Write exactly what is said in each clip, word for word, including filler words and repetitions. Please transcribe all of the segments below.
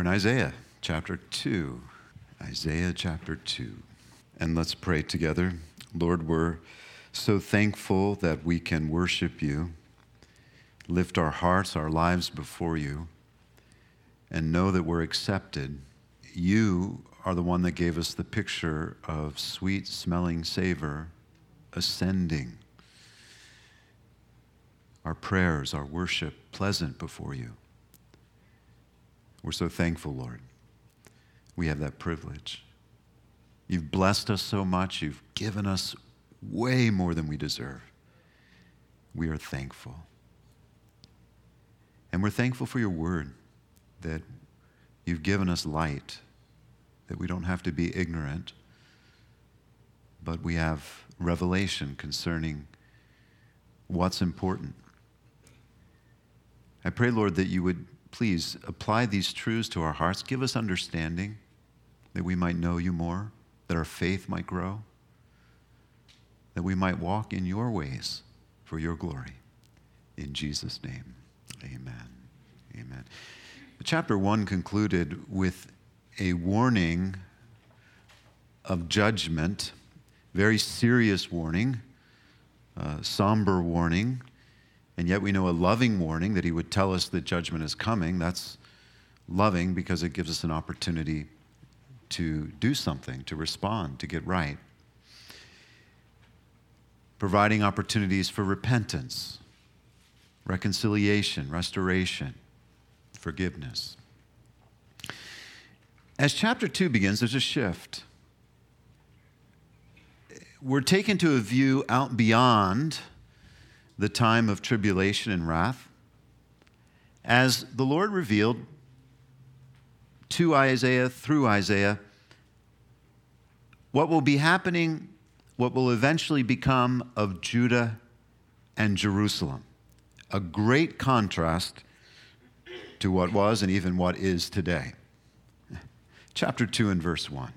in Isaiah chapter two. Isaiah chapter two. And let's pray together. Lord, we're so thankful that we can worship you, lift our hearts, our lives before you, and know that we're accepted. You are the one that gave us the picture of sweet-smelling savor ascending. Our prayers, our worship, pleasant before you. We're so thankful, Lord. We have that privilege. You've blessed us so much. You've given us way more than we deserve. We are thankful. And we're thankful for your word, that you've given us light, that we don't have to be ignorant, but we have revelation concerning what's important. I pray, Lord, that you would please apply these truths to our hearts. Give us understanding, that we might know you more, that our faith might grow, that we might walk in your ways for your glory. In Jesus' name, amen. Amen. Chapter one concluded with a warning of judgment, very serious warning, uh, somber warning, and yet we know a loving warning that he would tell us that judgment is coming. That's loving because it gives us an opportunity to do something, to respond, to get right. Providing opportunities for repentance, reconciliation, restoration, forgiveness. As chapter two begins, there's a shift. We're taken to a view out beyond the time of tribulation and wrath, as the Lord revealed to Isaiah, through Isaiah, what will be happening, what will eventually become of Judah and Jerusalem. A great contrast to what was and even what is today. Chapter two and verse one.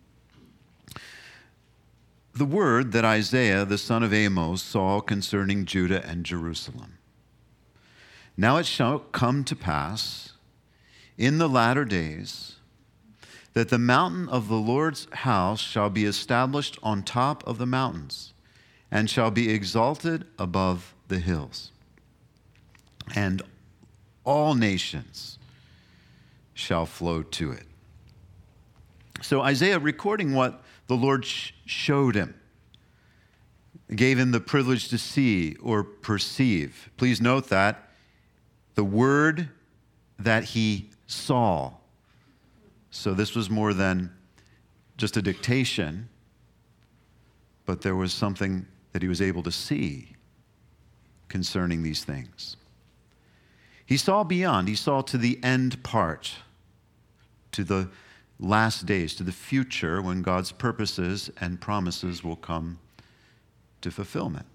The word that Isaiah, the son of Amos, saw concerning Judah and Jerusalem. Now it shall come to pass in the latter days that the mountain of the Lord's house shall be established on top of the mountains and shall be exalted above the hills. And all nations shall flow to it. So Isaiah, recording what the Lord sh- showed him, gave him the privilege to see or perceive. Please note that the word that he saw. So this was more than just a dictation, but there was something that he was able to see concerning these things. He saw beyond. He saw to the end part, to the last days, to the future when God's purposes and promises will come to fulfillment.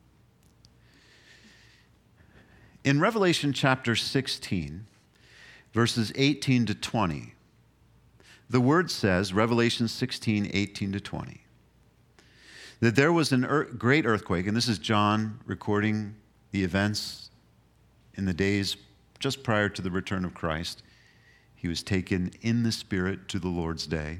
In Revelation chapter sixteen, verses eighteen to twenty, the word says, Revelation sixteen, eighteen to twenty, that there was a er- great earthquake, and this is John recording the events in the days just prior to the return of Christ. He was taken in the Spirit to the Lord's day.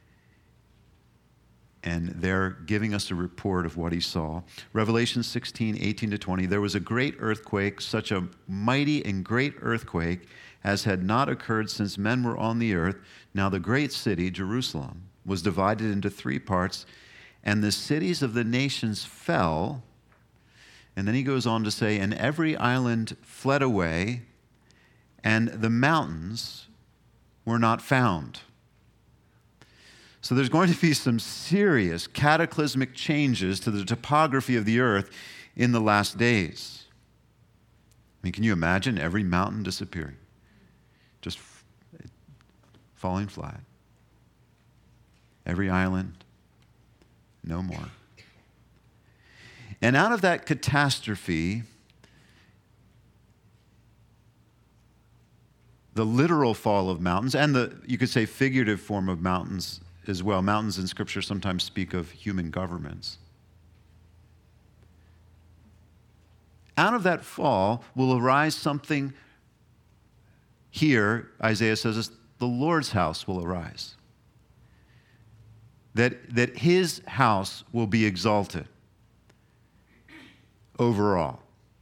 And they're giving us a report of what he saw. Revelation sixteen, eighteen to twenty, there was a great earthquake, such a mighty and great earthquake as had not occurred since men were on the earth. Now the great city, Jerusalem, was divided into three parts, and the cities of the nations fell. And then he goes on to say, and every island fled away, and the mountains were not found. So there's going to be some serious cataclysmic changes to the topography of the earth in the last days. I mean, can you imagine every mountain disappearing? Just falling flat. Every island, no more. And out of that catastrophe, the literal fall of mountains, and the, you could say, figurative form of mountains as well. Mountains in Scripture sometimes speak of human governments. Out of that fall will arise something here, Isaiah says, the Lord's house will arise. That, that his house will be exalted overall.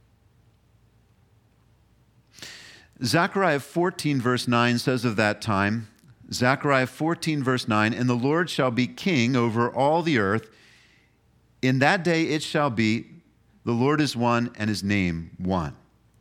Zechariah fourteen verse nine says of that time, Zechariah fourteen verse nine, and the Lord shall be king over all the earth. In that day it shall be, the Lord is one and his name one.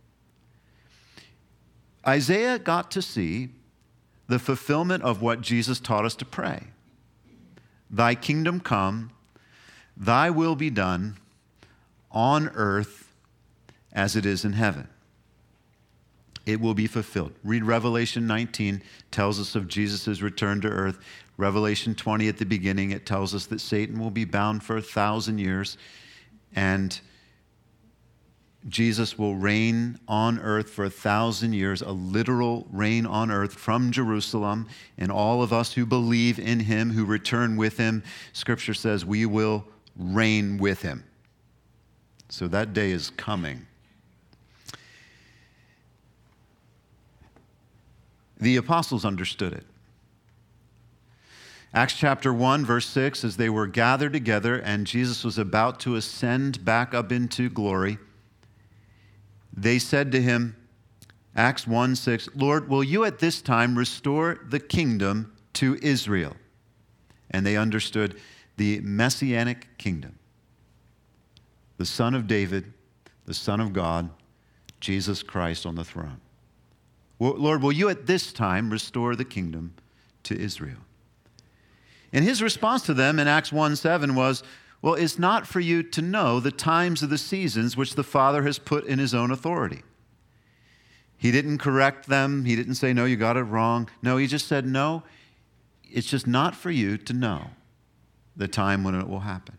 Isaiah got to see the fulfillment of what Jesus taught us to pray. Thy kingdom come, thy will be done on earth as it is in heaven. It will be fulfilled. Read Revelation nineteen, tells us of Jesus' return to earth. Revelation twenty at the beginning, it tells us that Satan will be bound for a thousand years and Jesus will reign on earth for a thousand years, a literal reign on earth from Jerusalem. And all of us who believe in him, who return with him, Scripture says we will reign with him. So that day is coming. The apostles understood it. Acts chapter one, verse six, as they were gathered together and Jesus was about to ascend back up into glory, they said to him, Acts one six, Lord, will you at this time restore the kingdom to Israel? And they understood the messianic kingdom. The Son of David, the Son of God, Jesus Christ on the throne. Lord, will you at this time restore the kingdom to Israel? And his response to them in Acts one seven was, well, it's not for you to know the times of the seasons which the Father has put in his own authority. He didn't correct them. He didn't say, no, you got it wrong. No, he just said, no, it's just not for you to know the time when it will happen.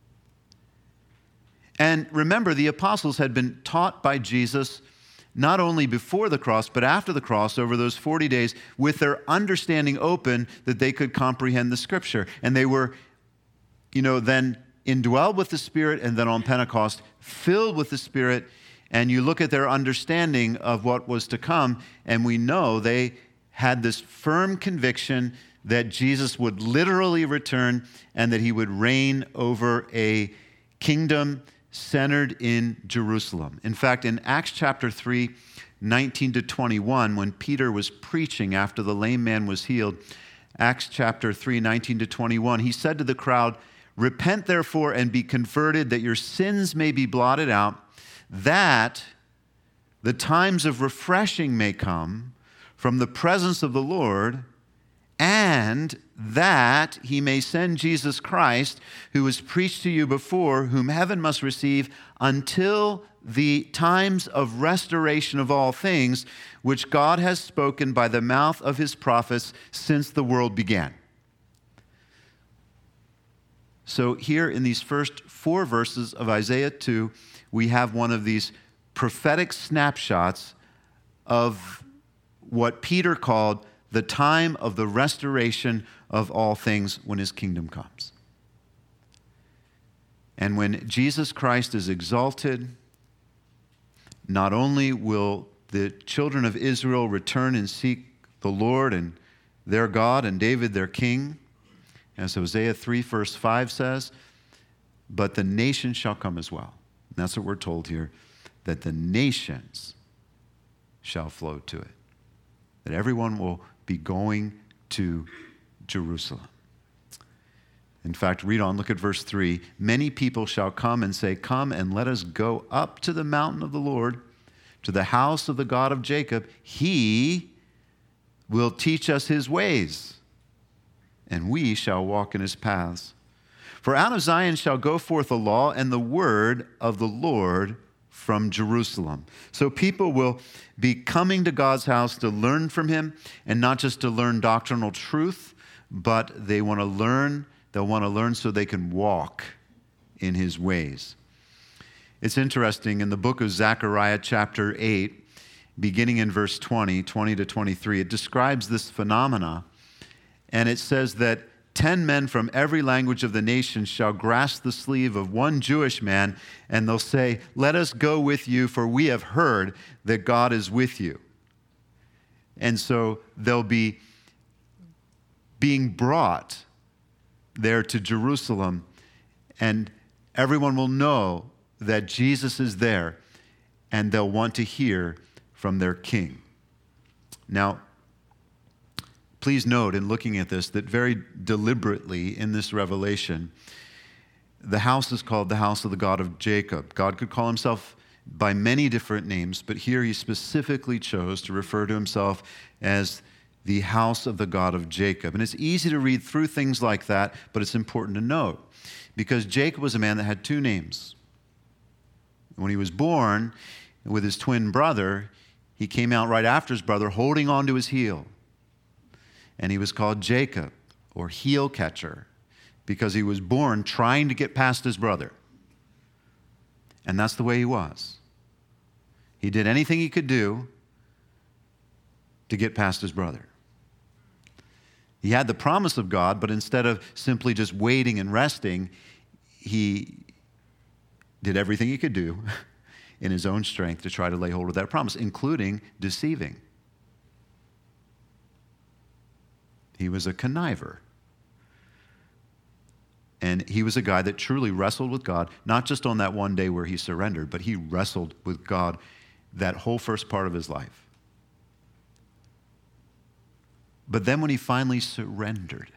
And remember, the apostles had been taught by Jesus not only before the cross, but after the cross over those forty days with their understanding open that they could comprehend the Scripture. And they were, you know, then indwelled with the Spirit, and then on Pentecost, filled with the Spirit, and you look at their understanding of what was to come, and we know they had this firm conviction that Jesus would literally return and that he would reign over a kingdom centered in Jerusalem. In fact, in Acts chapter three, nineteen to twenty-one, when Peter was preaching after the lame man was healed, Acts chapter three, nineteen to twenty-one, he said to the crowd, repent therefore and be converted, that your sins may be blotted out, that the times of refreshing may come from the presence of the Lord, and that he may send Jesus Christ, who was preached to you before, whom heaven must receive until the times of restoration of all things, which God has spoken by the mouth of his prophets since the world began. So here in these first four verses of Isaiah two, we have one of these prophetic snapshots of what Peter called the time of the restoration of all things when his kingdom comes. And when Jesus Christ is exalted, not only will the children of Israel return and seek the Lord and their God and David their king, as Hosea three verse five says, but the nations shall come as well. And that's what we're told here, that the nations shall flow to it. That everyone will be going to Jerusalem. In fact, read on, look at verse three. Many people shall come and say, come and let us go up to the mountain of the Lord, to the house of the God of Jacob. He will teach us his ways, and we shall walk in his paths. For out of Zion shall go forth a law and the word of the Lord from Jerusalem. So people will be coming to God's house to learn from him, and not just to learn doctrinal truth, but they want to learn, they'll want to learn so they can walk in his ways. It's interesting, in the book of Zechariah chapter eight, beginning in verse twenty, twenty to twenty-three, it describes this phenomena. And it says that ten men from every language of the nation shall grasp the sleeve of one Jewish man, and they'll say, let us go with you, for we have heard that God is with you. And so there'll be being brought there to Jerusalem, and everyone will know that Jesus is there, and they'll want to hear from their king. Now, please note in looking at this that very deliberately in this revelation, the house is called the house of the God of Jacob. God could call himself by many different names, but here he specifically chose to refer to himself as the house of the God of Jacob. And it's easy to read through things like that, but it's important to note, because Jacob was a man that had two names. When he was born with his twin brother, he came out right after his brother holding onto his heel. And he was called Jacob, or heel catcher, because he was born trying to get past his brother. And that's the way he was. He did anything he could do to get past his brother. He had the promise of God, but instead of simply just waiting and resting, he did everything he could do in his own strength to try to lay hold of that promise, including deceiving. He was a conniver. And he was a guy that truly wrestled with God, not just on that one day where he surrendered, but he wrestled with God that whole first part of his life. But then when he finally surrendered,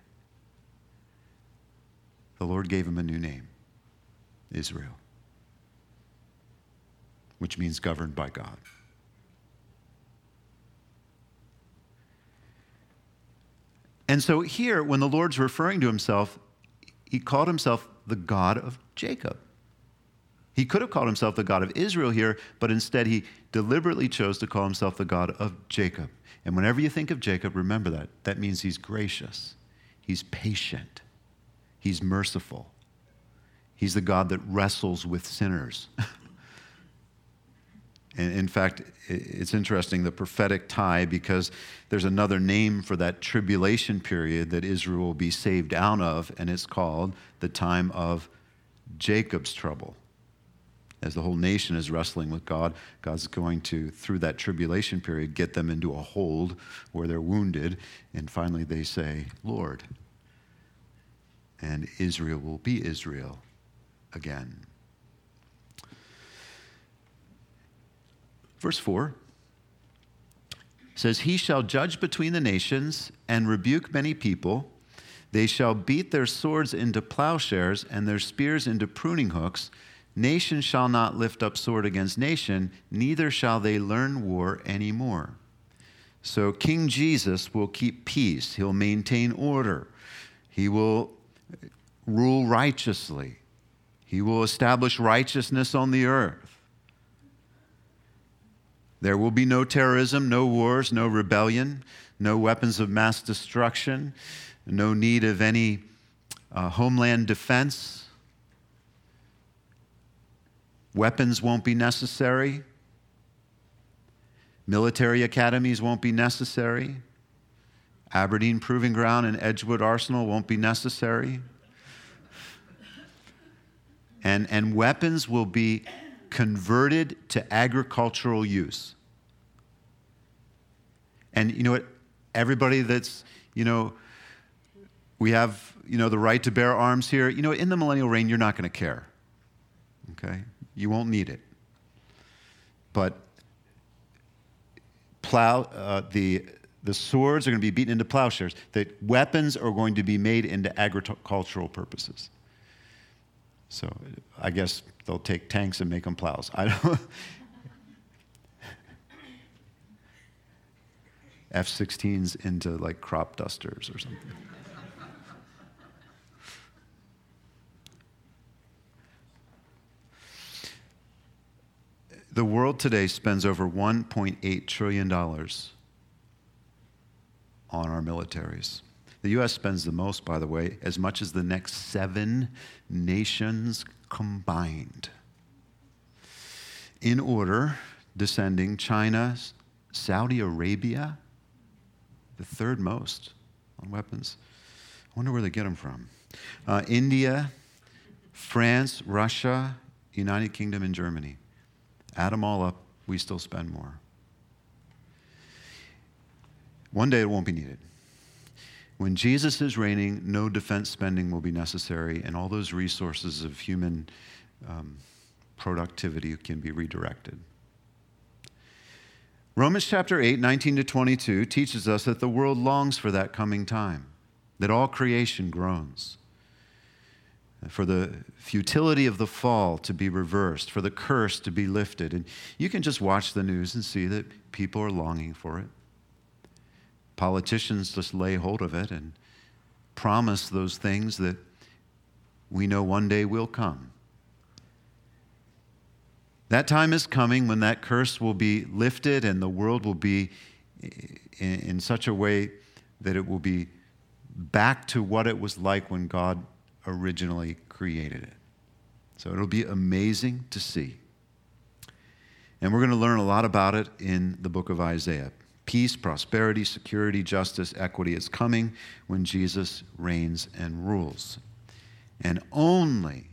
the Lord gave him a new name, Israel, which means governed by God. And so here, when the Lord's referring to himself, he called himself the God of Jacob. He could have called himself the God of Israel here, but instead he deliberately chose to call himself the God of Jacob. And whenever you think of Jacob, remember that. That means he's gracious. He's patient. He's merciful. He's the God that wrestles with sinners. And in fact, it's interesting, the prophetic tie, because there's another name for that tribulation period that Israel will be saved out of, and it's called the time of Jacob's trouble. As the whole nation is wrestling with God, God's going to, through that tribulation period, get them into a hold where they're wounded, and finally they say, Lord. And Israel will be Israel again. Verse four says, he shall judge between the nations and rebuke many people. They shall beat their swords into plowshares and their spears into pruning hooks. Nation shall not lift up sword against nation, neither shall they learn war anymore. So King Jesus will keep peace. He'll maintain order. He will rule righteously. He will establish righteousness on the earth. There will be no terrorism, no wars, no rebellion, no weapons of mass destruction, no need of any uh, homeland defense. Weapons won't be necessary. Military academies won't be necessary. Aberdeen Proving Ground and Edgewood Arsenal won't be necessary. And, and weapons will be converted to agricultural use. And you know what? Everybody that's, you know, we have, you know, the right to bear arms here. You know, in the millennial reign, you're not going to care. Okay? You won't need it. But plow, uh, the, the swords are going to be beaten into plowshares. The weapons are going to be made into agricultural purposes. So I guess they'll take tanks and make them plows. I don't. F sixteens into like crop dusters or something. The world today spends over one point eight trillion dollars on our militaries. The U S spends the most, by the way, as much as the next seven nations combined. In order, descending, China, Saudi Arabia, the third most on weapons. I wonder where they get them from. Uh, India, France, Russia, United Kingdom, and Germany. Add them all up, we still spend more. One day it won't be needed. When Jesus is reigning, no defense spending will be necessary, and all those resources of human um, productivity can be redirected. Romans chapter eight, nineteen to twenty-two teaches us that the world longs for that coming time, that all creation groans, for the futility of the fall to be reversed, for the curse to be lifted. And you can just watch the news and see that people are longing for it. Politicians just lay hold of it and promise those things that we know one day will come. That time is coming when that curse will be lifted and the world will be in, in such a way that it will be back to what it was like when God originally created it. So it'll be amazing to see. And we're going to learn a lot about it in the book of Isaiah. Peace, prosperity, security, justice, equity is coming when Jesus reigns and rules. And only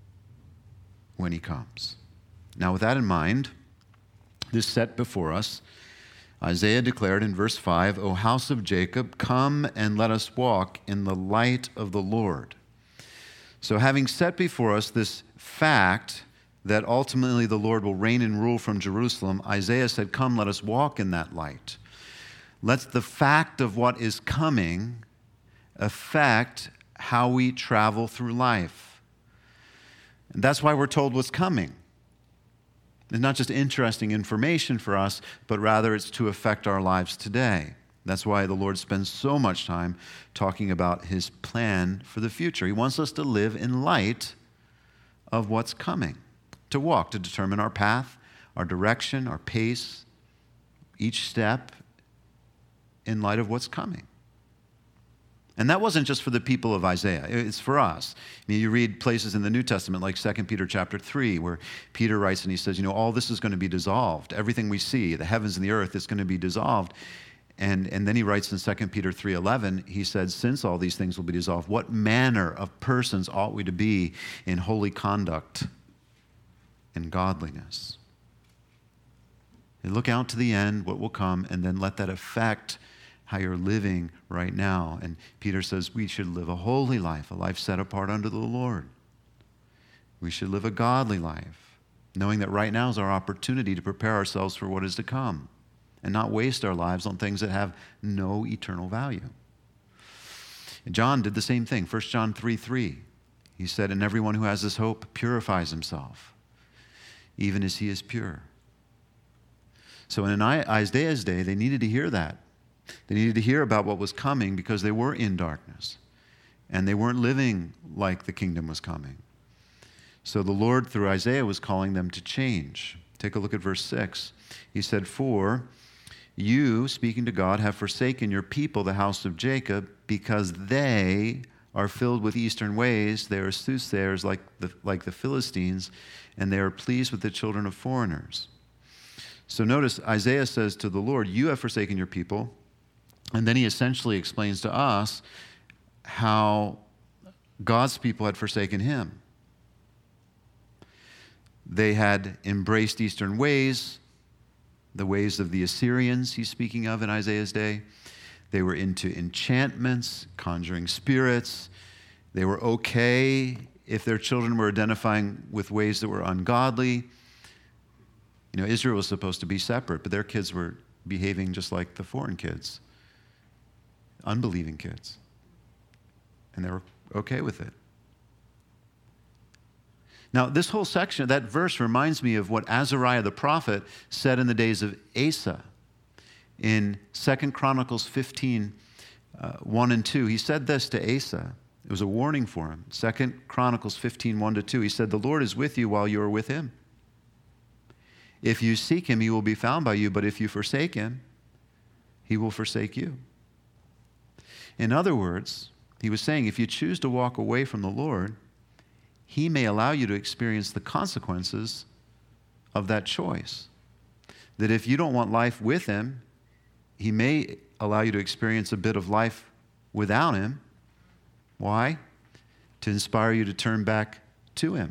when he comes. Now, with that in mind, this set before us, Isaiah declared in verse five, O house of Jacob, come and let us walk in the light of the Lord. So having set before us this fact that ultimately the Lord will reign and rule from Jerusalem, Isaiah said, come, let us walk in that light. Let the fact of what is coming affect how we travel through life. And that's why we're told what's coming. It's not just interesting information for us, but rather it's to affect our lives today. That's why the Lord spends so much time talking about his plan for the future. He wants us to live in light of what's coming, to walk, to determine our path, our direction, our pace, each step in light of what's coming. And that wasn't just for the people of Isaiah. It's for us. I mean, you read places in the New Testament like Second Peter chapter three, where Peter writes and he says, you know, all this is going to be dissolved. Everything we see, the heavens and the earth, is going to be dissolved. And, and then he writes in Second Peter three eleven, he said, since all these things will be dissolved, what manner of persons ought we to be in holy conduct and godliness? And look out to the end, what will come, and then let that affect how you're living right now. And Peter says we should live a holy life, a life set apart unto the Lord. We should live a godly life, knowing that right now is our opportunity to prepare ourselves for what is to come and not waste our lives on things that have no eternal value. And John did the same thing. First John three three. He said, and everyone who has this hope purifies himself, even as he is pure. So in Isaiah's day, they needed to hear that. They needed to hear about what was coming because they were in darkness and they weren't living like the kingdom was coming. So the Lord, through Isaiah, was calling them to change. Take a look at verse six. He said, for you, speaking to God, have forsaken your people, the house of Jacob, because they are filled with eastern ways. They are soothsayers like the, like the Philistines, and they are pleased with the children of foreigners. So notice Isaiah says to the Lord, you have forsaken your people. And then he essentially explains to us how God's people had forsaken him. They had embraced Eastern ways, the ways of the Assyrians he's speaking of in Isaiah's day. They were into enchantments, conjuring spirits. They were okay if their children were identifying with ways that were ungodly. You know, Israel was supposed to be separate, but their kids were behaving just like the foreign kids. Unbelieving kids. And they were okay with it. Now, this whole section, that verse reminds me of what Azariah the prophet said in the days of Asa. In Second Chronicles fifteen, uh, one and two, he said this to Asa. It was a warning for him. Second Chronicles fifteen, one to two, he said, the Lord is with you while you are with him. If you seek him, he will be found by you, but if you forsake him, he will forsake you. In other words, he was saying, if you choose to walk away from the Lord, he may allow you to experience the consequences of that choice. That if you don't want life with him, he may allow you to experience a bit of life without him. Why? To inspire you to turn back to him.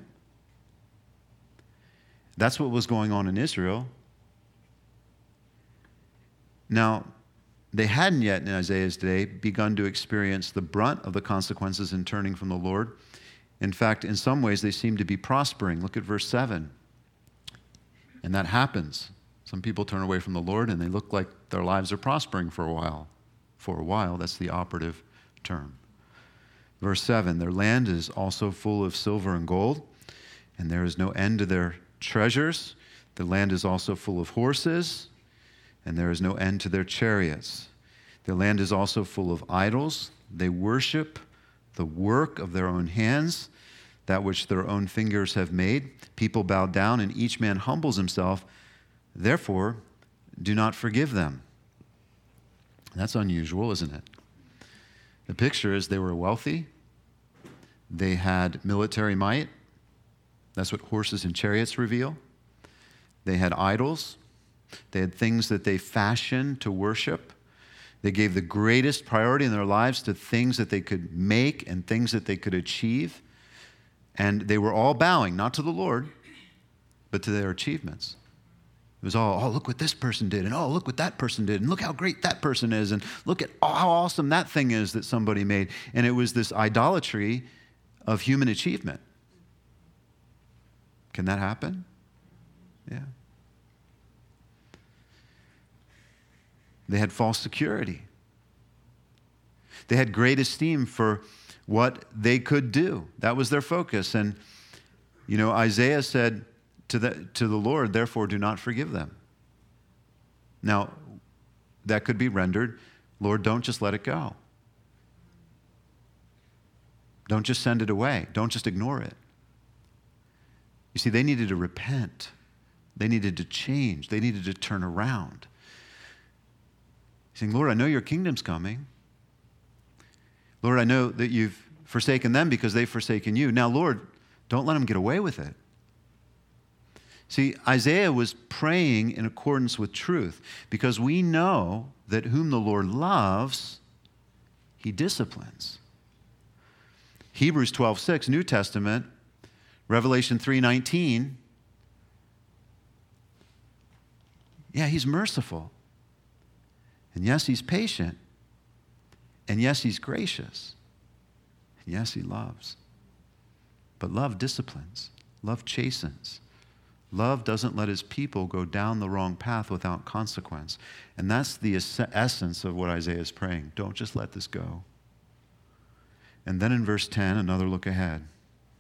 That's what was going on in Israel. Now, They hadn't yet in Isaiah's day begun to experience the brunt of the consequences in turning from the Lord. In fact, in some ways, they seem to be prospering. Look at verse seven. And that happens. Some people turn away from the Lord and they look like their lives are prospering for a while. For a while, that's the operative term. Verse seven, their land is also full of silver and gold, and there is no end to their treasures. The land is also full of horses, and there is no end to their chariots. Their land is also full of idols. They worship the work of their own hands, that which their own fingers have made. People bow down, and each man humbles himself. Therefore, do not forgive them. That's unusual, isn't it? The picture is they were wealthy. They had military might. That's what horses and chariots reveal. They had idols. They had things that they fashioned to worship. They gave the greatest priority in their lives to things that they could make and things that they could achieve. And they were all bowing, not to the Lord, but to their achievements. It was all, oh, look what this person did, and oh, look what that person did, and look how great that person is, and look at oh, how awesome that thing is that somebody made. And it was this idolatry of human achievement. Can that happen? Yeah. They had false security. They had great esteem for what they could do. That was their focus. And, you know, Isaiah said to the, to the Lord, therefore do not forgive them. Now, that could be rendered, Lord, don't just let it go. Don't just send it away. Don't just ignore it. You see, they needed to repent. They needed to change. They needed to turn around. Saying, Lord, I know your kingdom's coming. Lord, I know that you've forsaken them because they've forsaken you. Now, Lord, don't let them get away with it. See, Isaiah was praying in accordance with truth because we know that whom the Lord loves, he disciplines. Hebrews twelve six, New Testament, Revelation three nineteen. Yeah, he's merciful. And yes, he's patient. And yes, he's gracious. And yes, he loves. But love disciplines. Love chastens. Love doesn't let his people go down the wrong path without consequence. And that's the es- essence of what Isaiah is praying. Don't just let this go. And then in verse ten, another look ahead.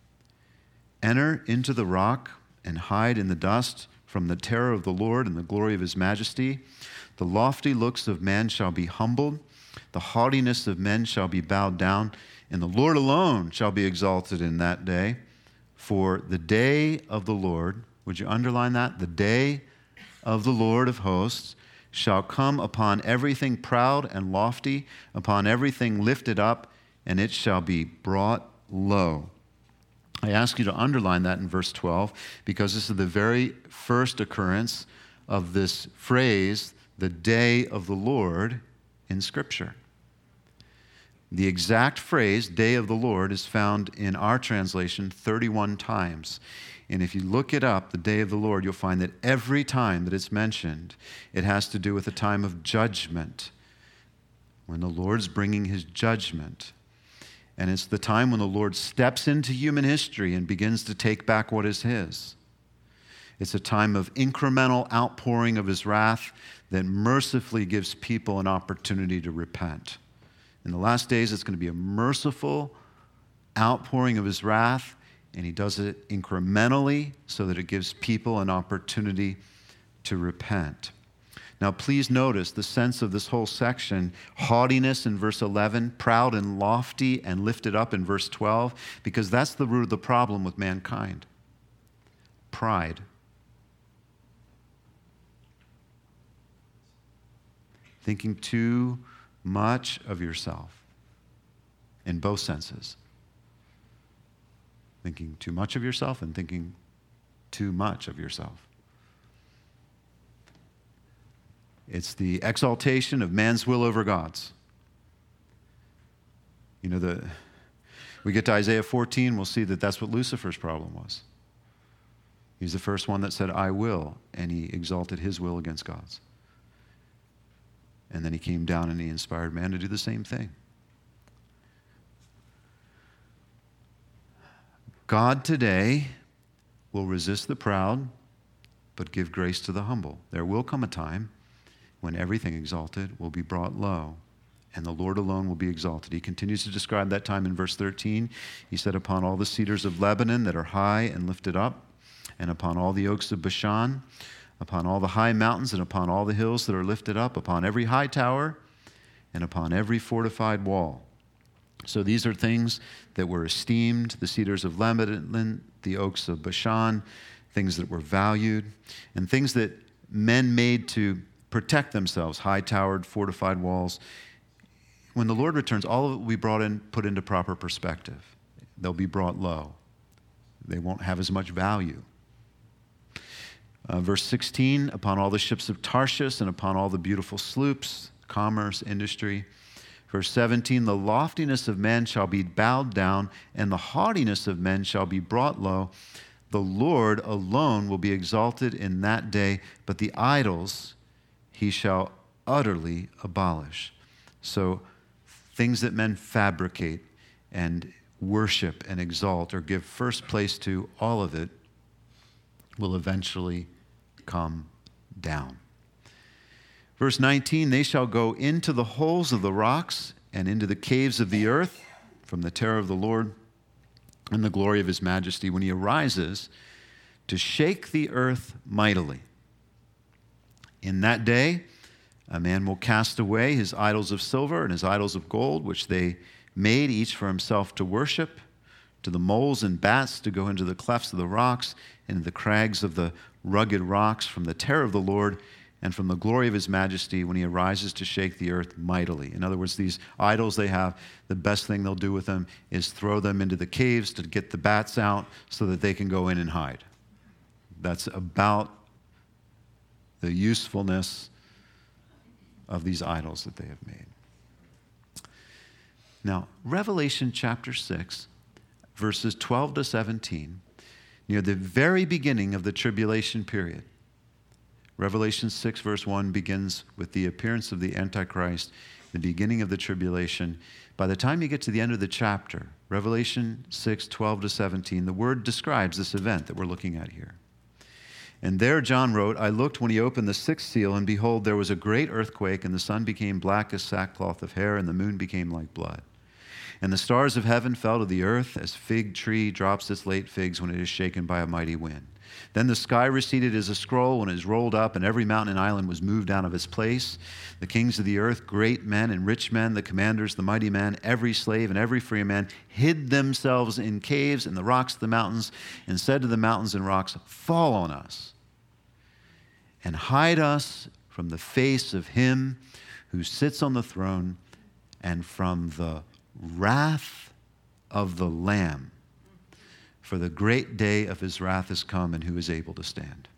Enter into the rock and hide in the dust from the terror of the Lord and the glory of his majesty. The lofty looks of man shall be humbled. The haughtiness of men shall be bowed down. And the Lord alone shall be exalted in that day. For the day of the Lord, would you underline that? The day of the Lord of hosts shall come upon everything proud and lofty, upon everything lifted up, and it shall be brought low. I ask you to underline that in verse twelve because this is the very first occurrence of this phrase, the day of the Lord, in Scripture. The exact phrase, day of the Lord, is found in our translation thirty-one times. And if you look it up, the day of the Lord, you'll find that every time that it's mentioned, it has to do with a time of judgment, when the Lord's bringing his judgment. And it's the time when the Lord steps into human history and begins to take back what is his. It's a time of incremental outpouring of his wrath that mercifully gives people an opportunity to repent. In the last days, it's going to be a merciful outpouring of his wrath, and he does it incrementally so that it gives people an opportunity to repent. Now, please notice the sense of this whole section: haughtiness in verse eleven, proud and lofty and lifted up in verse twelve, because that's the root of the problem with mankind. Pride. Thinking too much of yourself in both senses. Thinking too much of yourself and thinking too much of yourself. It's the exaltation of man's will over God's. You know, the we get to Isaiah fourteen, we'll see that that's what Lucifer's problem was. He's the first one that said, I will, and he exalted his will against God's. And then he came down and he inspired man to do the same thing. God today will resist the proud, but give grace to the humble. There will come a time when everything exalted will be brought low, and the Lord alone will be exalted. He continues to describe that time in verse thirteen. He said, upon all the cedars of Lebanon that are high and lifted up, and upon all the oaks of Bashan, upon all the high mountains and upon all the hills that are lifted up, upon every high tower and upon every fortified wall. So these are things that were esteemed, the cedars of Lebanon, the oaks of Bashan, things that were valued, and things that men made to protect themselves, high-towered, fortified walls. When the Lord returns, all of it will be brought in, put into proper perspective. They'll be brought low. They won't have as much value. Uh, verse sixteen, upon all the ships of Tarshish and upon all the beautiful sloops, commerce, industry. Verse seventeen, the loftiness of men shall be bowed down, and the haughtiness of men shall be brought low. The Lord alone will be exalted in that day, but the idols he shall utterly abolish. So things that men fabricate and worship and exalt or give first place to, all of it will eventually come down. Verse nineteen, they shall go into the holes of the rocks and into the caves of the earth from the terror of the Lord and the glory of his majesty when he arises to shake the earth mightily. In that day, a man will cast away his idols of silver and his idols of gold, which they made each for himself to worship, to the moles and bats to go into the clefts of the rocks, and the crags of the rugged rocks from the terror of the Lord and from the glory of his majesty when he arises to shake the earth mightily. In other words, these idols they have, the best thing they'll do with them is throw them into the caves to get the bats out so that they can go in and hide. That's about the usefulness of these idols that they have made. Now, Revelation chapter six, verses twelve to seventeen, near the very beginning of the tribulation period. Revelation six, verse one begins with the appearance of the Antichrist, the beginning of the tribulation. By the time you get to the end of the chapter, Revelation six, twelve to seventeen, the word describes this event that we're looking at here. And there John wrote, I looked when he opened the sixth seal, and behold, there was a great earthquake, and the sun became black as sackcloth of hair, and the moon became like blood. And the stars of heaven fell to the earth, as fig tree drops its late figs when it is shaken by a mighty wind. Then the sky receded as a scroll when it is rolled up, and every mountain and island was moved out of its place. The kings of the earth, great men and rich men, the commanders, the mighty men, every slave and every free man, hid themselves in caves in the rocks of the mountains, and said to the mountains and rocks, fall on us, and hide us from the face of him who sits on the throne, and from the wrath of the Lamb. For the great day of his wrath is come, and who is able to stand?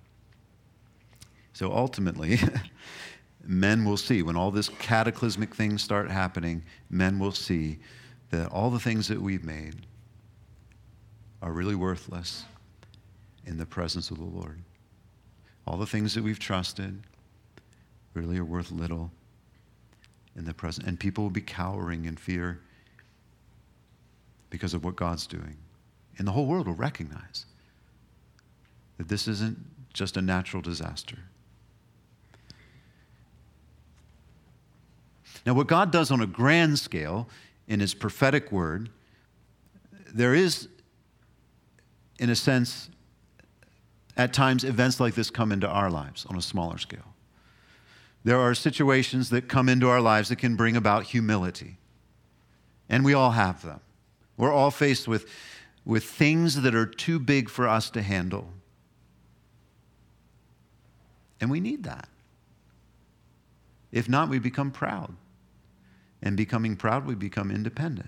So ultimately, men will see, when all this cataclysmic things start happening, men will see that all the things that we've made are really worthless in the presence of the Lord. All the things that we've trusted really are worth little in the presence. And people will be cowering in fear because of what God's doing. And the whole world will recognize that this isn't just a natural disaster. Now, what God does on a grand scale in his prophetic word, there is, in a sense, at times events like this come into our lives on a smaller scale. There are situations that come into our lives that can bring about humility. And we all have them. We're all faced with with things that are too big for us to handle. And we need that. If not, we become proud. And becoming proud, we become independent.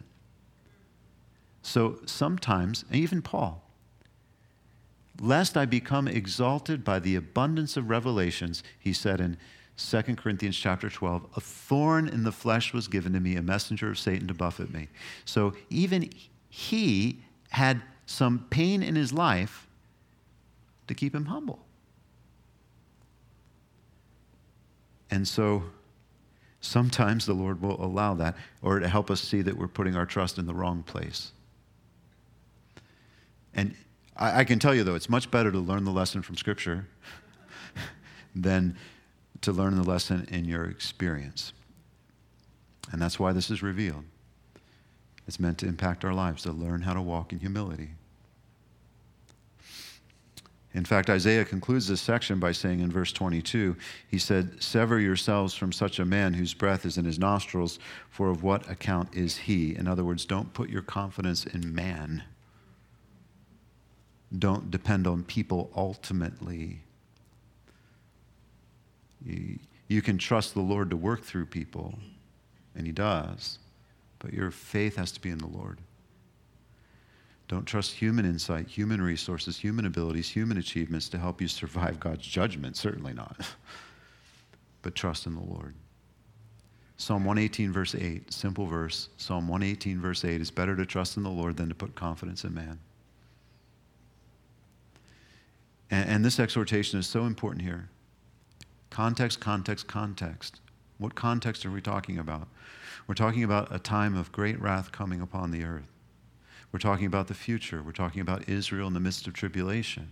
So sometimes, and even Paul, lest I become exalted by the abundance of revelations, he said in Second Corinthians chapter twelve, a thorn in the flesh was given to me, a messenger of Satan to buffet me. So even he had some pain in his life to keep him humble. And so Sometimes the Lord will allow that, or to help us see that we're putting our trust in the wrong place. And I, I can tell you, though, it's much better to learn the lesson from Scripture than to learn the lesson in your experience. And that's why this is revealed. It's meant to impact our lives, to learn how to walk in humility. In fact, Isaiah concludes this section by saying in verse twenty-two, he said, "Sever yourselves from such a man whose breath is in his nostrils, for of what account is he?" In other words, don't put your confidence in man. Don't depend on people ultimately. You, you can trust the Lord to work through people, and he does, but your faith has to be in the Lord. Don't trust human insight, human resources, human abilities, human achievements to help you survive God's judgment. Certainly not. But trust in the Lord. Psalm one eighteen, verse eight, simple verse. Psalm one eighteen, verse eight, it's better to trust in the Lord than to put confidence in man. And, and this exhortation is so important here. Context, context, context. What context are we talking about? We're talking about a time of great wrath coming upon the earth. We're talking about the future. We're talking about Israel in the midst of tribulation.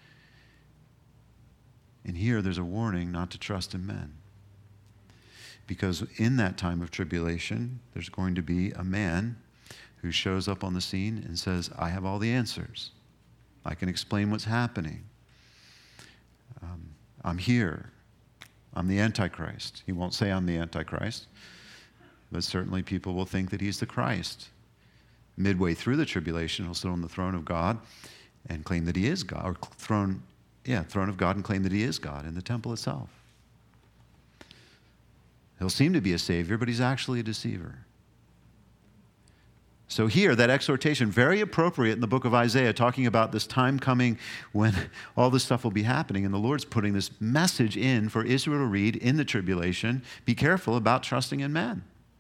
And here there's a warning not to trust in men. Because in that time of tribulation, there's going to be a man who shows up on the scene and says, "I have all the answers. I can explain what's happening. Um, I'm here. I'm the Antichrist." He won't say I'm the Antichrist, but certainly people will think that he's the Christ. Midway through the tribulation, he'll sit on the throne of God and claim that he is God, or throne, yeah, throne of God and claim that he is God in the temple itself. He'll seem to be a savior, but he's actually a deceiver. So here, that exhortation, very appropriate in the book of Isaiah, talking about this time coming when all this stuff will be happening, and the Lord's putting this message in for Israel to read in the tribulation. Be careful about trusting in man.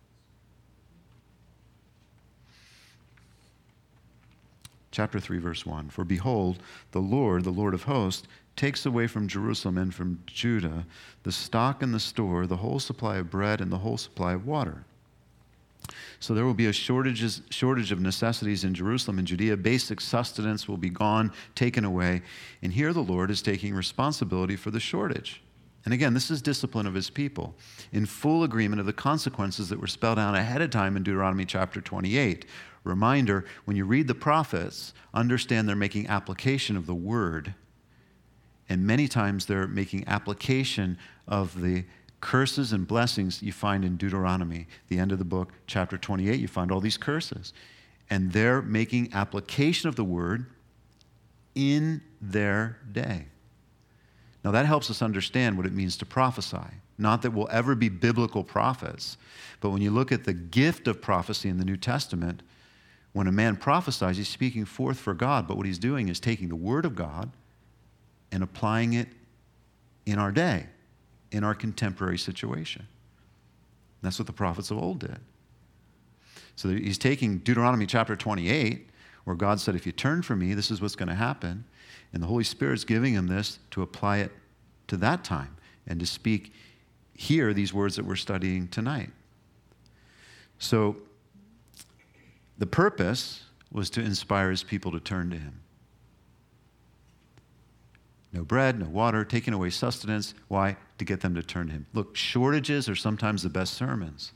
Chapter three, verse one, "For behold, the Lord, the Lord of hosts, takes away from Jerusalem and from Judah the stock and the store, the whole supply of bread and the whole supply of water." So there will be a shortages, shortage of necessities in Jerusalem and Judea. Basic sustenance will be gone, taken away. And here the Lord is taking responsibility for the shortage. And again, this is discipline of his people, in full agreement of the consequences that were spelled out ahead of time in Deuteronomy chapter twenty-eight. Reminder, when you read the prophets, understand they're making application of the word. And many times they're making application of the curses and blessings you find in Deuteronomy. The end of the book, chapter twenty-eight, you find all these curses. And they're making application of the word in their day. Now that helps us understand what it means to prophesy. Not that we'll ever be biblical prophets, but when you look at the gift of prophecy in the New Testament, when a man prophesies, he's speaking forth for God, but what he's doing is taking the word of God and applying it in our day, in our contemporary situation. That's what the prophets of old did. So he's taking Deuteronomy chapter twenty-eight, where God said, if you turn from me, this is what's going to happen. And the Holy Spirit's giving him this to apply it to that time and to speak here these words that we're studying tonight. So the purpose was to inspire his people to turn to him. No bread, no water, taking away sustenance. Why? To get them to turn to him. Look, shortages are sometimes the best sermons.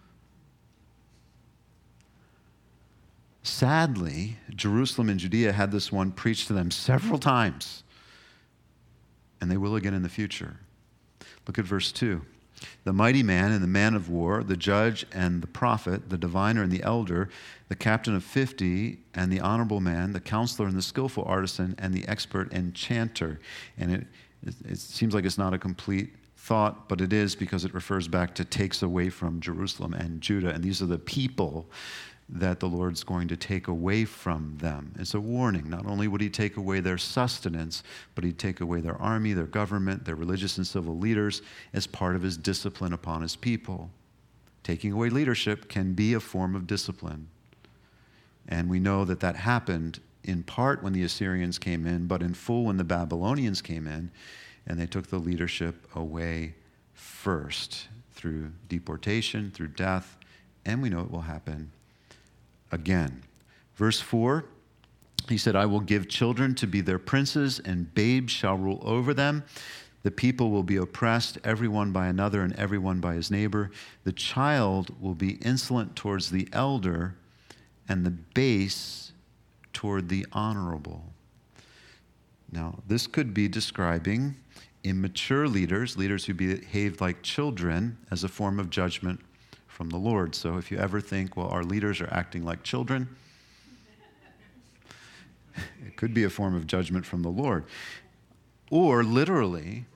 Sadly, Jerusalem and Judea had this one preached to them several times, and they will again in the future. Look at verse two. The mighty man and the man of war, the judge and the prophet, the diviner and the elder, the captain of fifty and the honorable man, the counselor and the skillful artisan, and the expert enchanter. And it, it seems like it's not a complete thought, but it is, because it refers back to takes away from Jerusalem and Judah. And these are the people that the Lord's going to take away from them. It's a warning. Not only would he take away their sustenance, but he'd take away their army, their government, their religious and civil leaders as part of his discipline upon his people. Taking away leadership can be a form of discipline. And we know that that happened in part when the Assyrians came in, but in full when the Babylonians came in, and they took the leadership away first through deportation, through death, and we know it will happen again. Verse four, he said, I will give children to be their princes, and babes shall rule over them. The people will be oppressed, everyone by another and everyone by his neighbor. The child will be insolent towards the elder, and the base toward the honorable. Now, this could be describing immature leaders, leaders who behaved like children, as a form of judgment from the Lord. So if you ever think, well, our leaders are acting like children, it could be a form of judgment from the Lord. Or literally,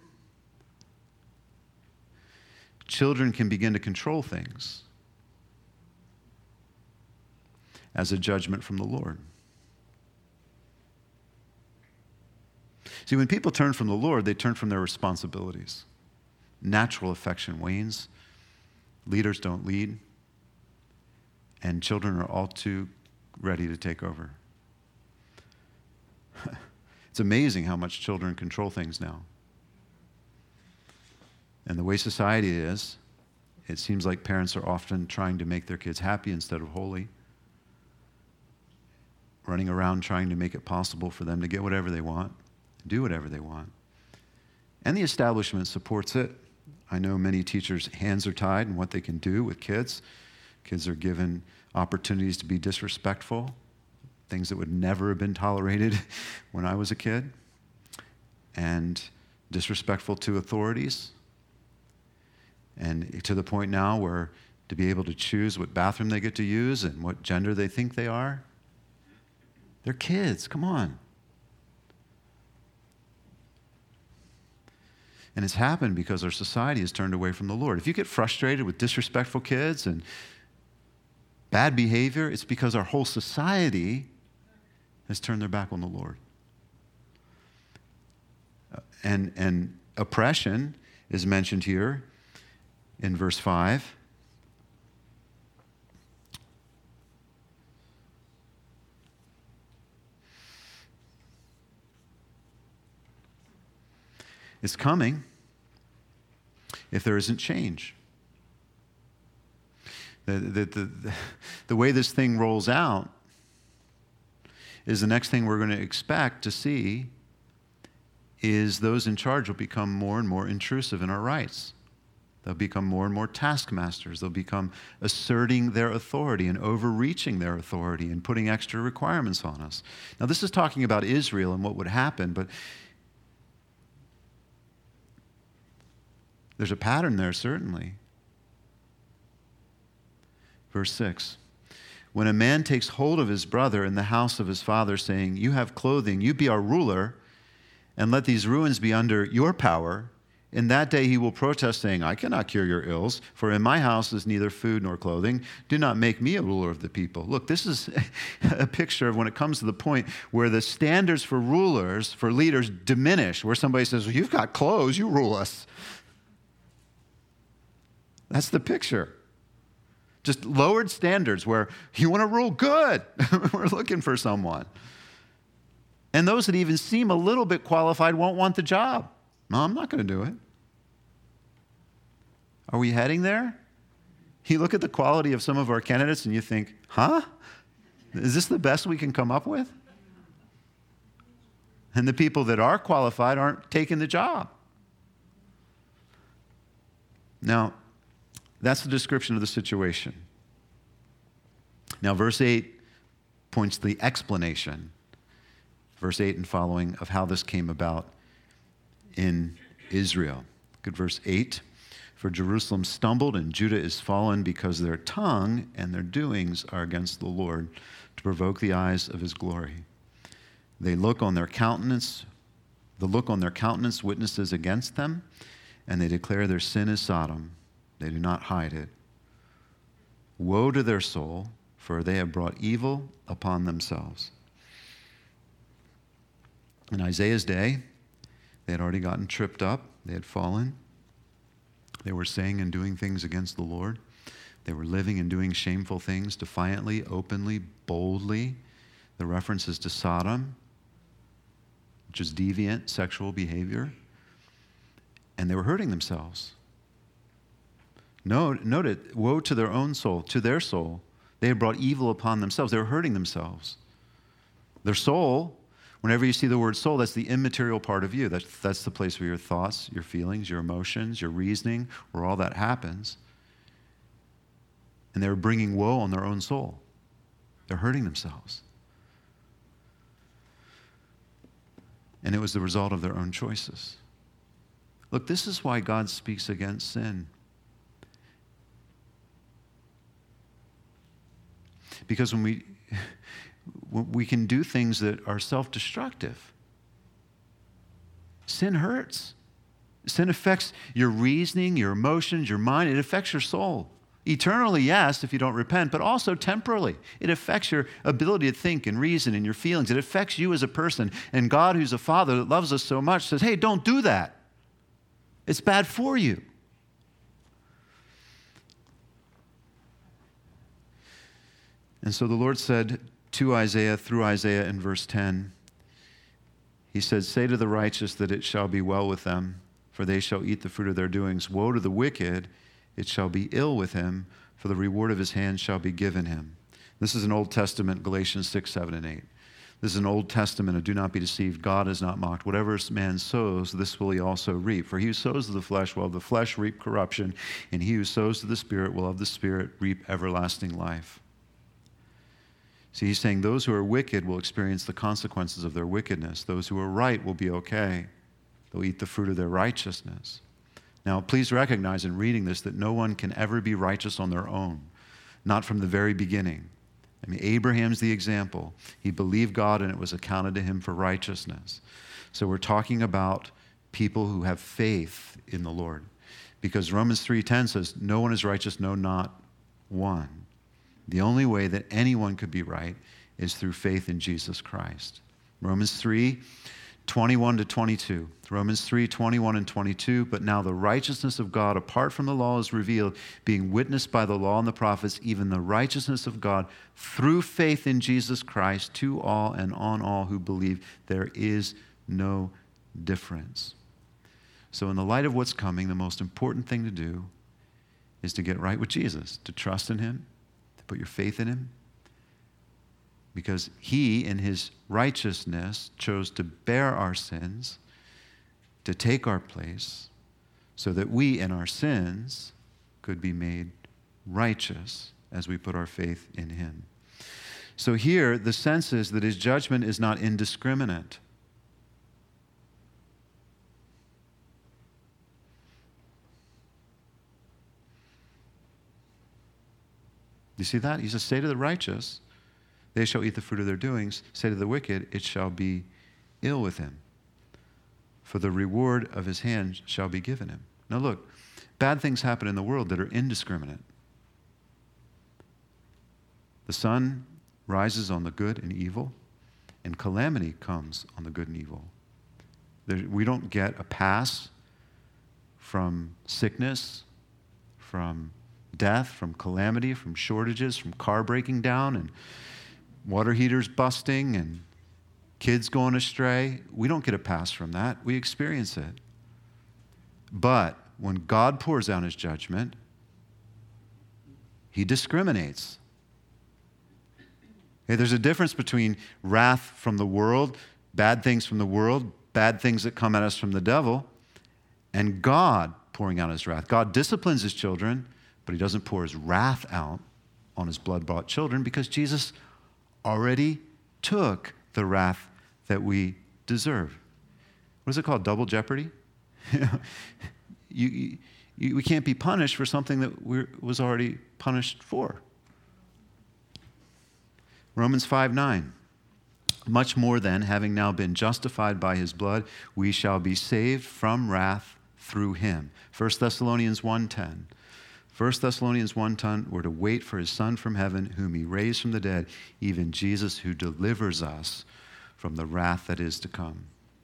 children can begin to control things as a judgment from the Lord. See, when people turn from the Lord, they turn from their responsibilities. Natural affection wanes. Leaders don't lead. And children are all too ready to take over. It's amazing how much children control things now. And the way society is, it seems like parents are often trying to make their kids happy instead of holy. Running around trying to make it possible for them to get whatever they want, do whatever they want. And the establishment supports it. I know many teachers' hands are tied in what they can do with kids. Kids are given opportunities to be disrespectful, things that would never have been tolerated when I was a kid, and disrespectful to authorities. And to the point now where to be able to choose what bathroom they get to use and what gender they think they are. They're kids, come on. And it's happened because our society has turned away from the Lord. If you get frustrated with disrespectful kids and bad behavior, it's because our whole society has turned their back on the Lord. And, and oppression is mentioned here in verse five. It's coming if there isn't change. The, the, the, the way this thing rolls out is the next thing we're going to expect to see is those in charge will become more and more intrusive in our rights. They'll become more and more taskmasters. They'll become asserting their authority and overreaching their authority and putting extra requirements on us. Now, this is talking about Israel and what would happen, but there's a pattern there, certainly. Verse six. When a man takes hold of his brother in the house of his father, saying, you have clothing, you be our ruler, and let these ruins be under your power, in that day he will protest, saying, I cannot cure your ills, for in my house is neither food nor clothing. Do not make me a ruler of the people. Look, this is a picture of when it comes to the point where the standards for rulers, for leaders, diminish, where somebody says, well, you've got clothes, you rule us. That's the picture. Just lowered standards where you want to rule, good. We're looking for someone. And those that even seem a little bit qualified won't want the job. No, I'm not going to do it. Are we heading there? You look at the quality of some of our candidates and you think, huh? Is this the best we can come up with? And the people that are qualified aren't taking the job. Now, that's the description of the situation. Now, verse eight points to the explanation. Verse eight and following of how this came about in Israel. Good verse eight. For Jerusalem stumbled and Judah is fallen because their tongue and their doings are against the Lord to provoke the eyes of his glory. They look on their countenance, the look on their countenance witnesses against them, and they declare their sin is Sodom. They do not hide it. Woe to their soul, for they have brought evil upon themselves. In Isaiah's day, they had already gotten tripped up. They had fallen. They were saying and doing things against the Lord. They were living and doing shameful things defiantly, openly, boldly. The references to Sodom, which is deviant sexual behavior. And they were hurting themselves. Note, note it, woe to their own soul, to their soul. They had brought evil upon themselves. They were hurting themselves. Their soul, whenever you see the word soul, that's the immaterial part of you. That's, that's the place where your thoughts, your feelings, your emotions, your reasoning, where all that happens. And they were bringing woe on their own soul. They're hurting themselves. And it was the result of their own choices. Look, this is why God speaks against sin. Because when we, we can do things that are self-destructive. Sin hurts. Sin affects your reasoning, your emotions, your mind. It affects your soul. Eternally, yes, if you don't repent, but also temporally. It affects your ability to think and reason and your feelings. It affects you as a person. And God, who's a Father that loves us so much, says, hey, don't do that. It's bad for you. And so the Lord said to Isaiah, through Isaiah in verse ten, he said, say to the righteous that it shall be well with them, for they shall eat the fruit of their doings. Woe to the wicked, it shall be ill with him, for the reward of his hands shall be given him. This is an Old Testament, Galatians six, seven, and eight. This is an Old Testament of do not be deceived. God is not mocked. Whatever man sows, this will he also reap. For he who sows to the flesh will of the flesh reap corruption, and he who sows to the Spirit will of the Spirit reap everlasting life. See, he's saying those who are wicked will experience the consequences of their wickedness. Those who are right will be okay. They'll eat the fruit of their righteousness. Now, please recognize in reading this that no one can ever be righteous on their own, not from the very beginning. I mean, Abraham's the example. He believed God and it was accounted to him for righteousness. So we're talking about people who have faith in the Lord. Because Romans three ten says, no one is righteous, no, not one. The only way that anyone could be right is through faith in Jesus Christ. Romans three, twenty-one to twenty-two. Romans three, twenty-one and twenty-two. But now the righteousness of God apart from the law is revealed, being witnessed by the law and the prophets, even the righteousness of God through faith in Jesus Christ to all and on all who believe. There is no difference. So in the light of what's coming, the most important thing to do is to get right with Jesus, to trust in him, to put your faith in him, because he, in his righteousness, chose to bear our sins, to take our place, so that we, in our sins, could be made righteous as we put our faith in him. So here, the sense is that his judgment is not indiscriminate. You see that? He says, say to the righteous, they shall eat the fruit of their doings. Say to the wicked, it shall be ill with him. For the reward of his hand shall be given him. Now look, bad things happen in the world that are indiscriminate. The sun rises on the good and evil, and calamity comes on the good and evil. There, we don't get a pass from sickness, from death, from calamity, from shortages, from car breaking down and water heaters busting and kids going astray. We don't get a pass from that. We experience it. But when God pours out his judgment, he discriminates. Okay, there's a difference between wrath from the world, bad things from the world, bad things that come at us from the devil, and God pouring out his wrath. God disciplines his children, but he doesn't pour his wrath out on his blood-bought children because Jesus already took the wrath that we deserve. What is it called? Double jeopardy? you, you, we can't be punished for something that we was already punished for. Romans five nine. Much more then, having now been justified by his blood, we shall be saved from wrath through him. First Thessalonians one ten. First Thessalonians one ten, we're to wait for his Son from heaven, whom he raised from the dead, even Jesus who delivers us from the wrath that is to come.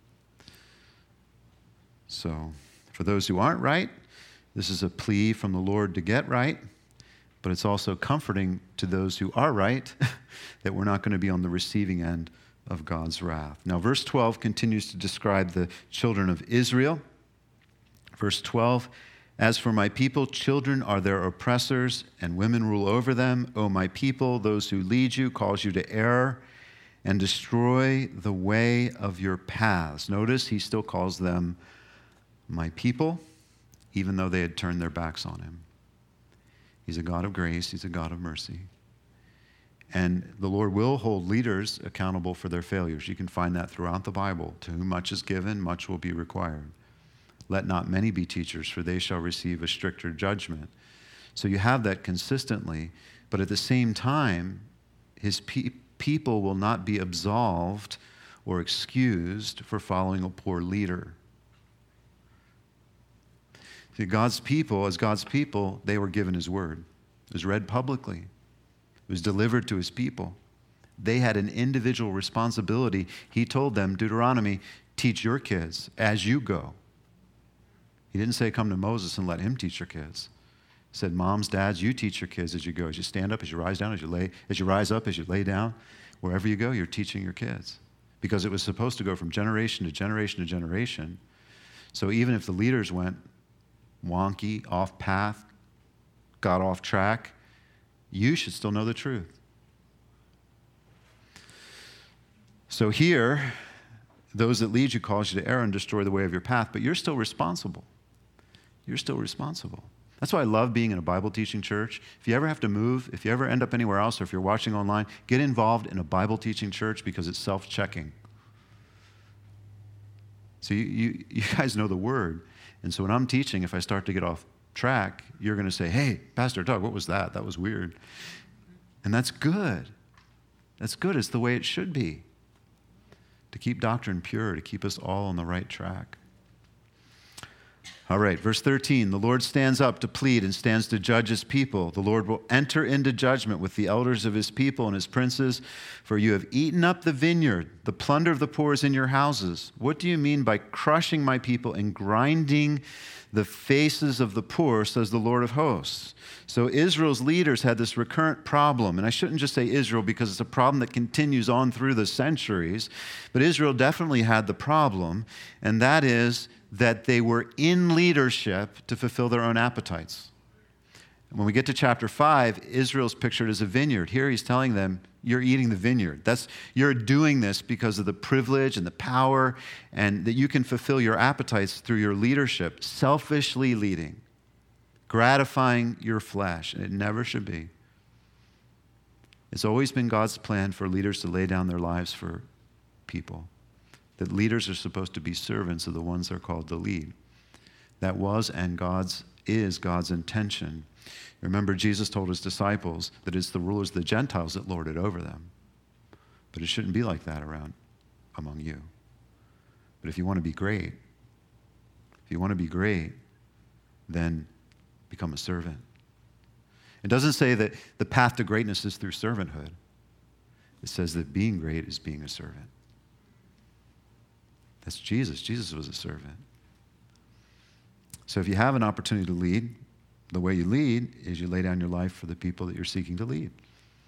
So, for those who aren't right, this is a plea from the Lord to get right, but it's also comforting to those who are right that we're not going to be on the receiving end of God's wrath. Now, verse twelve continues to describe the children of Israel. Verse twelve, As for my people, children are their oppressors, and women rule over them. O my people, those who lead you cause you to err and destroy the way of your paths. Notice he still calls them my people, even though they had turned their backs on him. He's a God of grace. He's a God of mercy. And the Lord will hold leaders accountable for their failures. You can find that throughout the Bible. To whom much is given, much will be required. Let not many be teachers, for they shall receive a stricter judgment. So you have that consistently, but at the same time, his pe- people will not be absolved or excused for following a poor leader. See, God's people, as God's people, they were given his word. It was read publicly. It was delivered to his people. They had an individual responsibility. He told them, Deuteronomy, teach your kids as you go. He didn't say come to Moses and let him teach your kids. He said, moms, dads, you teach your kids as you go. As you stand up, as you rise down, as you lay, as you rise up, as you lay down. Wherever you go, you're teaching your kids. Because it was supposed to go from generation to generation to generation. So even if the leaders went wonky, off path, got off track, you should still know the truth. So here, those that lead you cause you to err and destroy the way of your path, but you're still responsible. You're still responsible. That's why I love being in a Bible teaching church. If you ever have to move, if you ever end up anywhere else, or if you're watching online, get involved in a Bible teaching church because it's self-checking. So you, you, you guys know the word. And so when I'm teaching, if I start to get off track, you're going to say, hey, Pastor Doug, what was that? That was weird. And that's good. That's good. It's the way it should be. To keep doctrine pure, to keep us all on the right track. All right, verse thirteen, the Lord stands up to plead and stands to judge his people. The Lord will enter into judgment with the elders of his people and his princes, for you have eaten up the vineyard. The plunder of the poor is in your houses. What do you mean by crushing my people and grinding the faces of the poor, says the Lord of hosts? So Israel's leaders had this recurrent problem, and I shouldn't just say Israel because it's a problem that continues on through the centuries, but Israel definitely had the problem, and that is that they were in leadership to fulfill their own appetites. When we get to chapter five, Israel's pictured as a vineyard. Here he's telling them, you're eating the vineyard. That's, you're doing this because of the privilege and the power, and that you can fulfill your appetites through your leadership, selfishly leading, gratifying your flesh. And it never should be. It's always been God's plan for leaders to lay down their lives for people. That leaders are supposed to be servants of the ones they're called to lead. That was and God's is God's intention. Remember, Jesus told his disciples that it's the rulers of the Gentiles that lord it over them. But it shouldn't be like that around among you. But if you want to be great, if you want to be great, then become a servant. It doesn't say that the path to greatness is through servanthood. It says that being great is being a servant. That's Jesus. Jesus was a servant. So if you have an opportunity to lead, the way you lead is you lay down your life for the people that you're seeking to lead.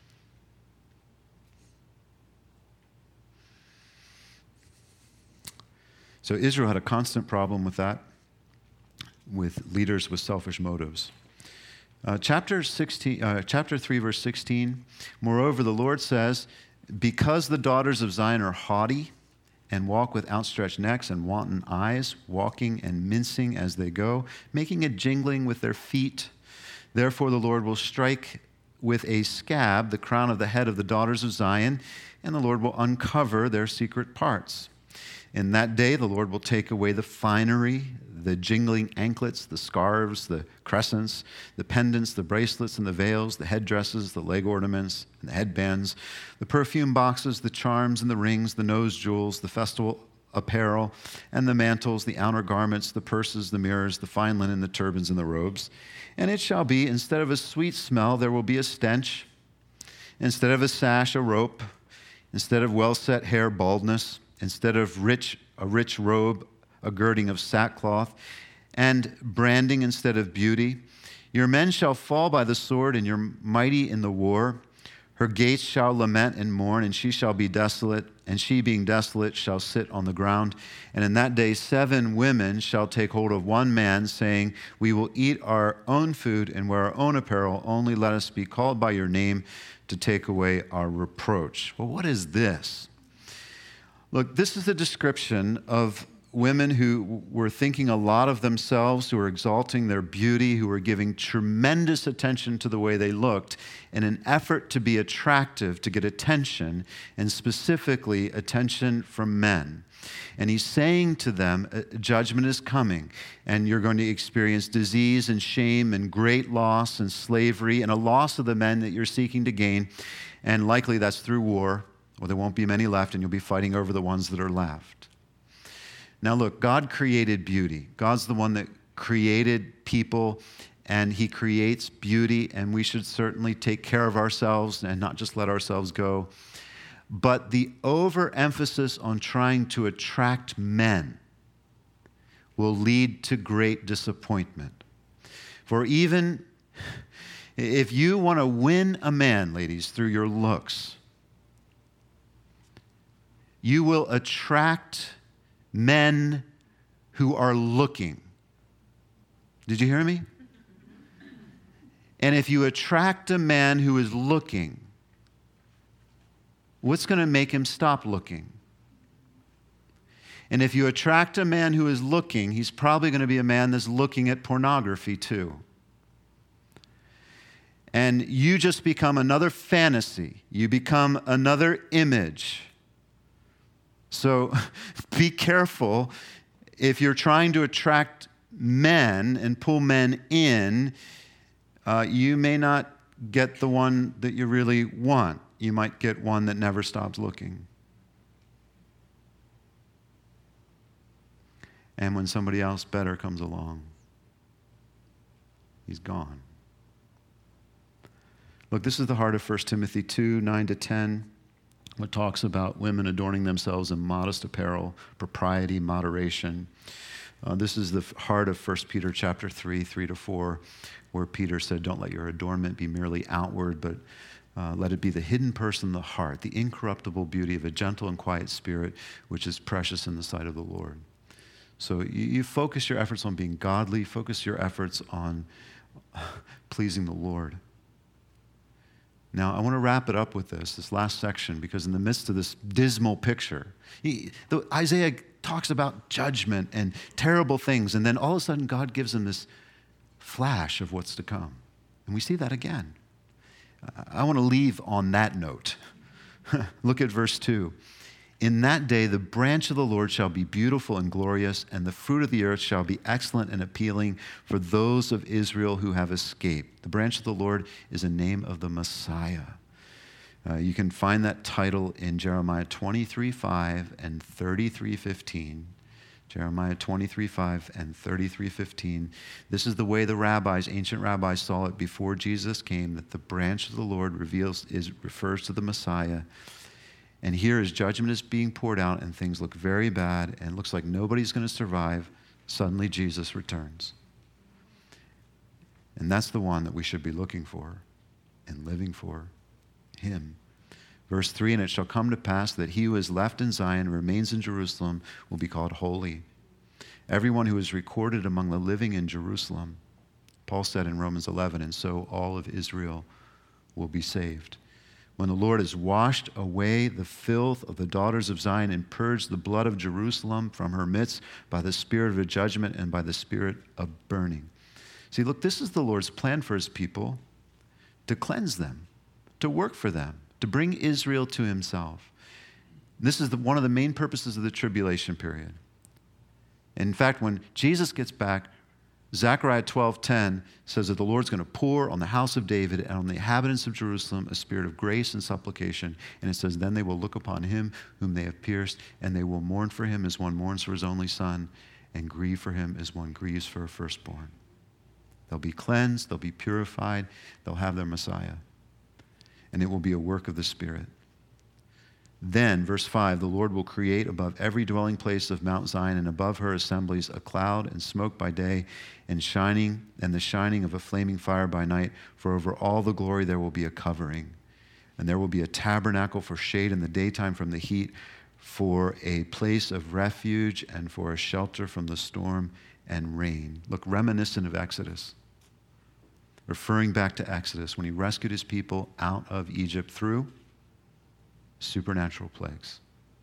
So Israel had a constant problem with that, with leaders with selfish motives. Uh, chapter sixteen, uh, chapter three, verse sixteen. Moreover, the Lord says, because the daughters of Zion are haughty, and walk with outstretched necks and wanton eyes, walking and mincing as they go, making a jingling with their feet. Therefore the Lord will strike with a scab the crown of the head of the daughters of Zion, and the Lord will uncover their secret parts. In that day the Lord will take away the finery, the jingling anklets, the scarves, the crescents, the pendants, the bracelets and the veils, the headdresses, the leg ornaments and the headbands, the perfume boxes, the charms and the rings, the nose jewels, the festival apparel, and the mantles, the outer garments, the purses, the mirrors, the fine linen, the turbans, and the robes. And it shall be, instead of a sweet smell, there will be a stench. Instead of a sash, a rope. Instead of well-set hair, baldness. Instead of rich, a rich robe, a girding of sackcloth, and branding instead of beauty. Your men shall fall by the sword, and your mighty in the war. Her gates shall lament and mourn, and she shall be desolate, and she being desolate shall sit on the ground. And in that day seven women shall take hold of one man, saying, we will eat our own food and wear our own apparel, only let us be called by your name to take away our reproach. Well, what is this? Look, this is a description of women who were thinking a lot of themselves, who were exalting their beauty, who were giving tremendous attention to the way they looked in an effort to be attractive, to get attention, and specifically attention from men. And he's saying to them, judgment is coming, and you're going to experience disease and shame and great loss and slavery and a loss of the men that you're seeking to gain. And likely that's through war, or there won't be many left, and you'll be fighting over the ones that are left. Now look, God created beauty. God's the one that created people, and he creates beauty, and we should certainly take care of ourselves and not just let ourselves go. But the overemphasis on trying to attract men will lead to great disappointment. For even if you want to win a man, ladies, through your looks, you will attract men who are looking. Did you hear me? And if you attract a man who is looking, what's going to make him stop looking? And if you attract a man who is looking, he's probably going to be a man that's looking at pornography too. And you just become another fantasy. You become another image. So be careful if you're trying to attract men and pull men in, uh, you may not get the one that you really want. You might get one that never stops looking. And when somebody else better comes along, he's gone. Look, this is the heart of First Timothy two, nine to ten. What talks about women adorning themselves in modest apparel, propriety, moderation. Uh, this is the heart of First Peter chapter three, three to four, where Peter said, don't let your adornment be merely outward, but uh, let it be the hidden person in the heart, the incorruptible beauty of a gentle and quiet spirit, which is precious in the sight of the Lord. So you, you focus your efforts on being godly, focus your efforts on pleasing the Lord. Now, I want to wrap it up with this, this last section, because in the midst of this dismal picture, he, the, Isaiah talks about judgment and terrible things, and then all of a sudden God gives him this flash of what's to come. And we see that again. I want to leave on that note. Look at verse two. In that day, the branch of the Lord shall be beautiful and glorious, and the fruit of the earth shall be excellent and appealing for those of Israel who have escaped. The branch of the Lord is a name of the Messiah. Uh, you can find that title in Jeremiah twenty-three five and thirty-three fifteen. Jeremiah twenty-three five and thirty-three fifteen. This is the way the rabbis, ancient rabbis, saw it before Jesus came, that the branch of the Lord reveals is refers to the Messiah. And here as judgment is being poured out and things look very bad and it looks like nobody's going to survive, suddenly Jesus returns. And that's the one that we should be looking for and living for, him. Verse three, and it shall come to pass that he who is left in Zion, remains in Jerusalem, will be called holy. Everyone who is recorded among the living in Jerusalem, Paul said in Romans eleven, and so all of Israel will be saved. When the Lord has washed away the filth of the daughters of Zion and purged the blood of Jerusalem from her midst by the spirit of judgment and by the spirit of burning. See, look, this is the Lord's plan for his people, to cleanse them, to work for them, to bring Israel to himself. This is the, one of the main purposes of the tribulation period. In fact, when Jesus gets back, Zechariah twelve ten says that the Lord's going to pour on the house of David and on the inhabitants of Jerusalem a spirit of grace and supplication. And it says, then they will look upon him whom they have pierced, and they will mourn for him as one mourns for his only son, and grieve for him as one grieves for a firstborn. They'll be cleansed, they'll be purified, they'll have their Messiah. And it will be a work of the Spirit. Then, verse five, the Lord will create above every dwelling place of Mount Zion and above her assemblies a cloud and smoke by day and shining and the shining of a flaming fire by night, for over all the glory there will be a covering. And there will be a tabernacle for shade in the daytime from the heat, for a place of refuge and for a shelter from the storm and rain. Look, reminiscent of Exodus, referring back to Exodus when he rescued his people out of Egypt through supernatural plagues.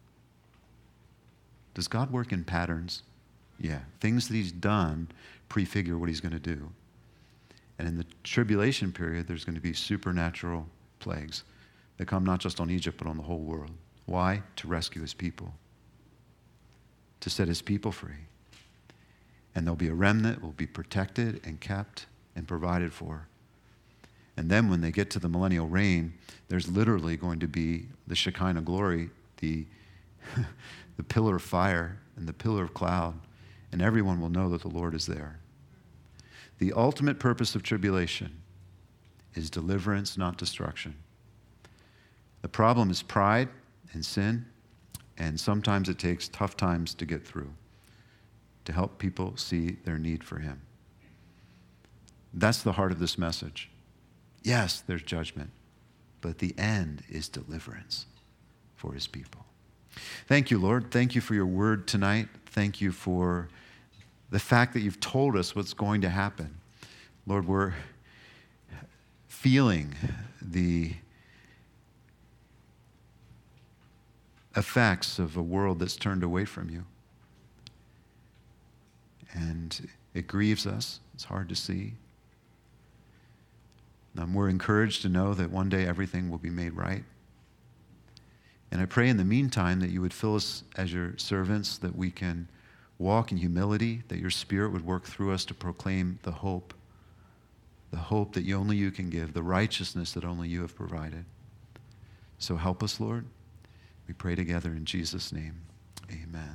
Does God work in patterns? Yeah. Things that he's done prefigure what he's going to do. And in the tribulation period, there's going to be supernatural plagues that come not just on Egypt, but on the whole world. Why? To rescue his people, to set his people free. And there'll be a remnant that will be protected and kept and provided for. And then when they get to the millennial reign, there's literally going to be the Shekinah glory, the, the pillar of fire and the pillar of cloud, and everyone will know that the Lord is there. The ultimate purpose of tribulation is deliverance, not destruction. The problem is pride and sin, and sometimes it takes tough times to get through, to help people see their need for him. That's the heart of this message. Yes, there's judgment, but the end is deliverance for his people. Thank you, Lord. Thank you for your word tonight. Thank you for the fact that you've told us what's going to happen. Lord, we're feeling the effects of a world that's turned away from you. And it grieves us. It's hard to see. Um, we're encouraged to know that one day everything will be made right. And I pray in the meantime that you would fill us as your servants, that we can walk in humility, that your Spirit would work through us to proclaim the hope, the hope that you, only you can give, the righteousness that only you have provided. So help us, Lord. We pray together in Jesus' name. Amen.